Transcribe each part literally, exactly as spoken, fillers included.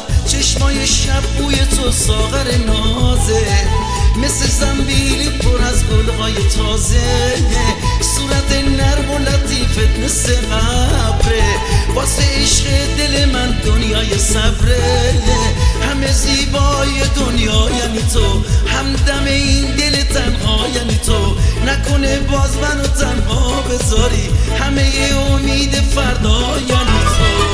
چشمای شب بوی تو ساغر نازه، مثل زنبیلی پر از گلهای تازه، صورت نرم و لطیفت مثل ابره، واسه عشق دل من دنیای صبره، همه زیبای دنیا یعنی تو، همدم این دل تنها یعنی تو، نکنه باز منو تنها بذاری، همه امید فردا یعنی تو.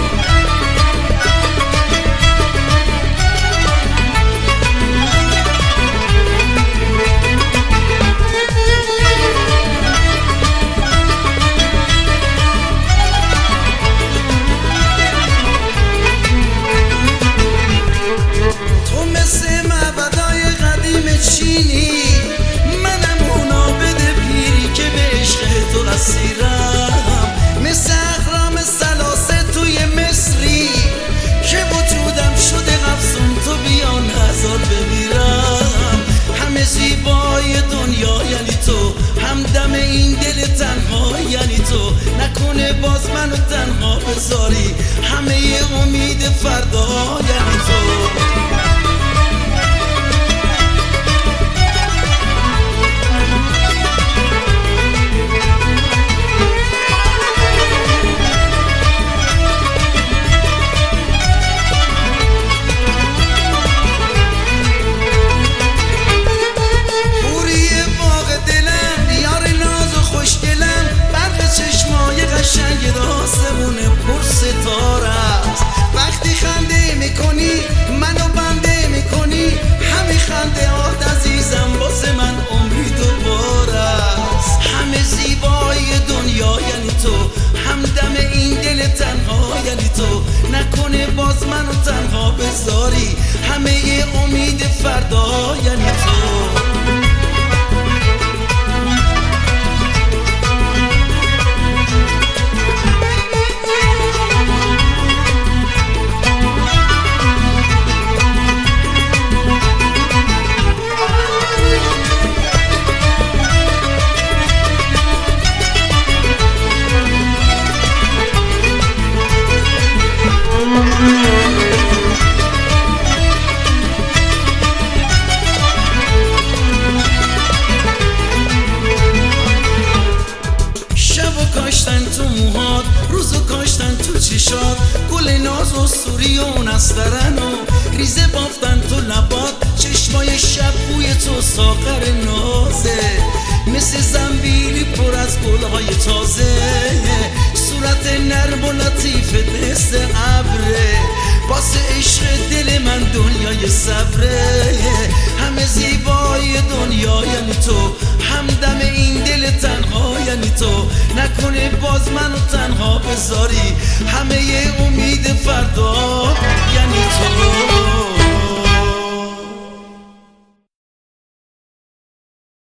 مثل اخرام سلاسه توی مصری که وجودم شده افسون تو بیا نزار بمیرم، همه زیبای دنیا یعنی تو، همدم این دل تنها یعنی تو، نکنه باز منو تنها بذاری، همه امید فردا یعنی تو. قشنگ آسمون پر ستاره است، وقتی خنده میکنی منو بنده میکنی، همین خنده آت عزیزم واسه من عمری دوباره است، همه زیبای دنیا یعنی تو، همدم این دل تنها یعنی تو، نکنه باز منو تنها بذاری، همه امید فردا یعنی تو. کاشتن تو موهات، روزو کاشتن تو چشات، گل ناز و سوری و نسترن و ریزه بافتن تو لبات، چشمای شب بوی تو ساغر نازه، مثل زنبیلی پر از گلهای تازه، صورت نرم و لطیفت مثل ابره، واسه عشق دل من دنیای صبره، همه زیبای دنیا یعنی تو، همدم این دل تنها یعنی تو، نکنه باز منو تنها بذاری، همه امید فردا